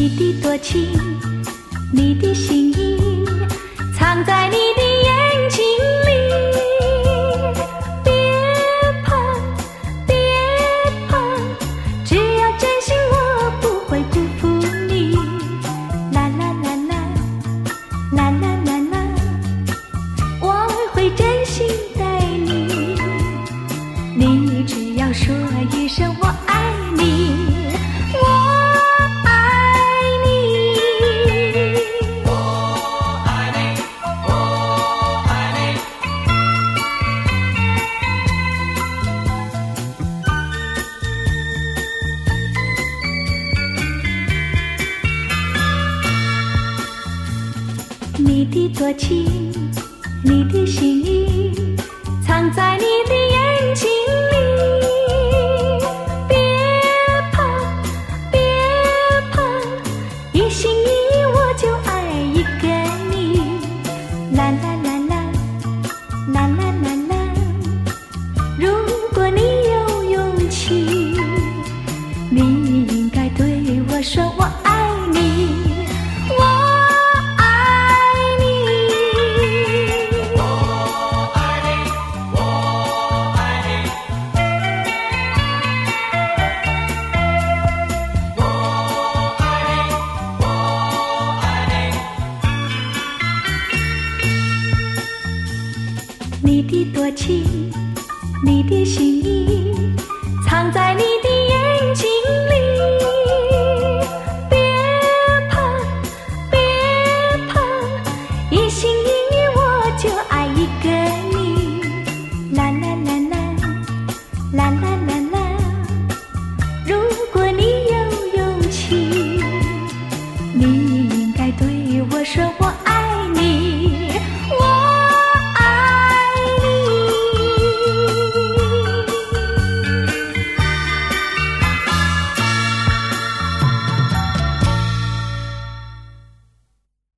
你的多情，你的心意，藏在你的眼睛里。别怕，别怕，只要真心，我不会辜负你。啦啦啦啦，啦啦啦啦，我会真心待你。你只要说一声我爱你。你的多情，你的心意，藏在你的眼睛里。别怕，别怕，一心一意我就爱一个你。啦啦啦啦，啦啦啦啦，如果你有勇气，你应该对我说